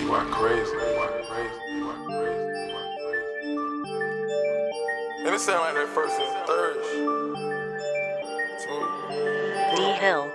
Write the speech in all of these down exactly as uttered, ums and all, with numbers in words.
Why crazy? Why crazy? Why crazy? Why crazy? And it sound like that first and third. D-Hill.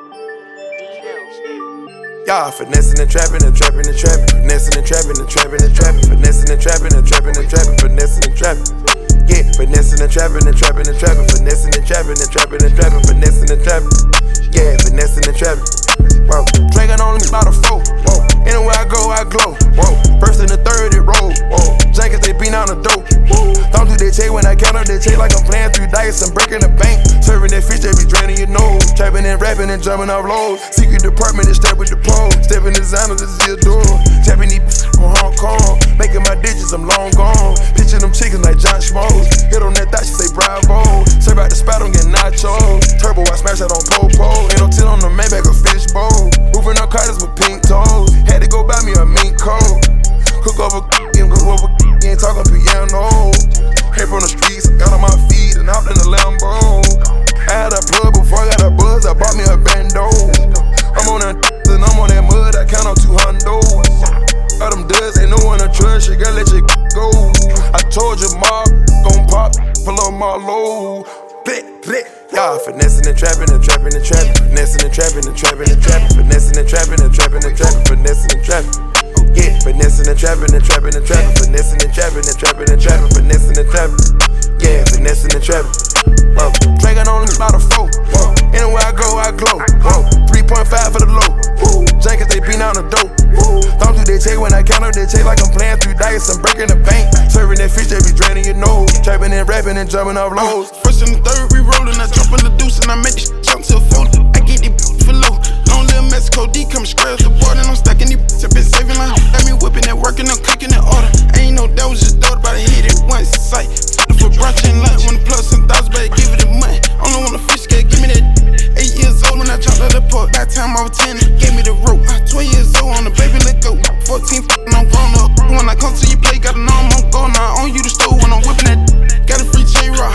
Y'all finessing and trapping and trapping and trapping, finessing and trapping and trapping and trapping, finessing and trapping and trapping and trapping, finessing and trapping. Yeah, finessing and trapping and trapping and trapping, finessing and trapping and trapping and trapping, finessing and trapping. Yeah, finessing and trapping. Whoa, drinking on me about a four. Whoa, anywhere I go, I glow. Whoa, first and the third it roll. Whoa, jankets they beat on the dope. Don't do that check when I count up that check like I'm playing three dice. I'm breaking the bank, serving that fish they be draining your nose. Trapping and rapping and jumping off lows. Secret department is step with the pole. Stepping designer, this is your door. Tapping these from Hong Kong. Making my digits, I'm long gone. Pitching them chickens like John Schmoes. Hit on that thought, she say bravo. Serve out the spot, I'm getting nachos. Turbo, I smash that on pole pole. Ain't no tin on the Maybach, a fish bowl. Moving up carters with pink toes. Had to go buy me a mink coat. Cook over and cook over ain't talking piano. Came from the streets, got on my feet and hopped in the Lambo. I had a plug before I got a buzz, I bought me a bando. I'm on that and I'm on that mud, I count on two hundos. All them duds, ain't no one to trust, you gotta let your go. I told you, ma, gon' pop, pull up my low. Blick, blick. Y'all finessing and trapping and trapping and trapping, finessing and trapping and trapping and trapping, finessing and trapping and trapping and trapping, finessing and trapping. Yeah, finessing and trapping and trapping and trapping, finessing and trapping and trapping and trapping, finessing and trapping. Yeah, finessing and trapping. Whoa, drinking on me about a four. Whoa, anywhere I go, I glow. Whoa, three point five for the low. Woo, jankets they beat on the dope. Woo, don't do that check when I count up that check like I'm playing three dice. I'm breaking the bank, serving that fish they be draining your nose. Trapping and rapping and jumping off lows. First and the third, we rollin', I jump in the deuce and I make this jump till four. I get these for low. Long little Mexico D come square the board and I'm stacking these. I been saving line. Got me whipping that working, I'm cooking that order. Ain't no that was just thought about it, hit it once. Sight for brunch and lunch when the plus and thousand, better give it a month. Only want a fish cake, give me that. Eight years old when I dropped out the port. That time I was ten, gave me the rope. Twelve years old on the baby, let go. Fourteen, and I'm grown up. When I come to your play, gotta know I'm on go. Now I own you the stove when I'm whipping that. Got a free J-Rock.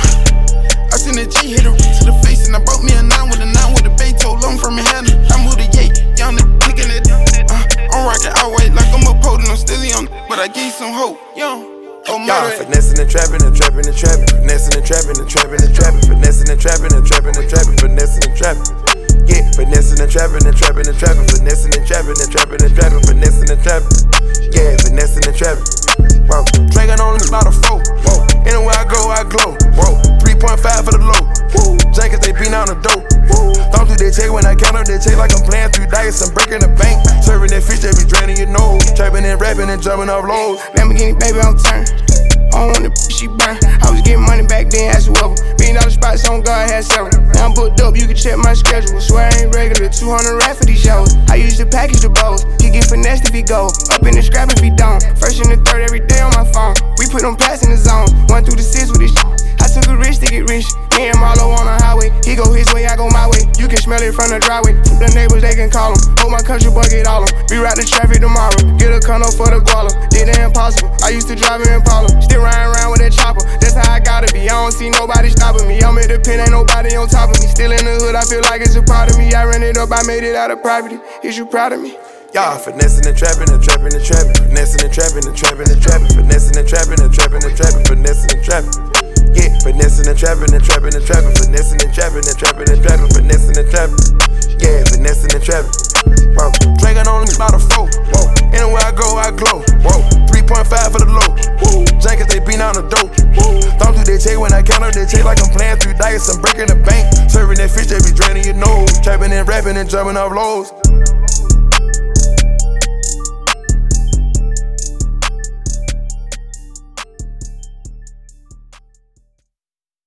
I seen that G hit her to the face and I brought me a nine with a nine with a bay toe. I'm from Manhattan, I moved to Yay. Young nigga picking it. Uh, I'm rocking out way like I'm a potent. I'm still young, but I gave some hope. Yo. Oh, y'all finessing and trapping and trapping and trapping, finessing and trapping and trapping and trapping, finessing and trapping and trapping and trapping, finessing and trapping. Yeah, finessing and trapping and trapping and trapping, finessing and trapping and trapping and trapping, finessing and trapping. Yeah, finessing and trapping. Whoa, drinking on me about a four. Whoa, anywhere I go, I glow. Whoa, three point five for the low. Woo, jankets they beat on the dope. Woo, don't do that check when I count up that check like I'm playing three dice. I'm breaking the bank, serving that fish they be draining your nose. Trapping and rapping and jumping off lows. Lamborghini baby on turn. I don't want the she burn. I was getting money back then, ask whoever. Million dollar spots on God had several. Now I'm booked up, you can check my schedule. Swear I ain't regular, two hundred rap for these shows. I used to package the bows. He get finessed if he go. Up in the scrap if he don't. First and the third every day on my phone. We put them pass in the zone. One through the six with this shit. I took a risk to get rich. Me and Marlo on the highway. He go his way, I go my way. You can smell it from the driveway. The neighbors, they can call him. Hope my country boy get all them. Reroute the traffic tomorrow. Get a condo for the guala. Did the impossible. I used to drive an Impala. Still riding around with that chopper. That's how I gotta be. I don't see nobody stopping me. I'm at the pen, ain't nobody on top of me. Still in the hood, I feel like it's a part of me. I ran it up, I made it out of poverty. Is you proud of me? Y'all finessing and trapping and trapping and trapping, finessing and trapping and trapping and trapping, finessing and trapping and trapping and trapping, finessing and trapping. Yeah, finessing and trapping and trapping and trapping, finessing and trapping and trapping and trapping, finessing and trapping. Yeah, finessing and trapping. Whoa, drinking on me about a four. Whoa, anywhere I go, I glow. Whoa, three point five for the low. Woo, jankets they beat on the dope. Woo, don't do that check when I count up that check like I'm playing three dice. I'm breaking the bank, serving that fish they be draining your nose. Trapping and rapping and jumping off lows.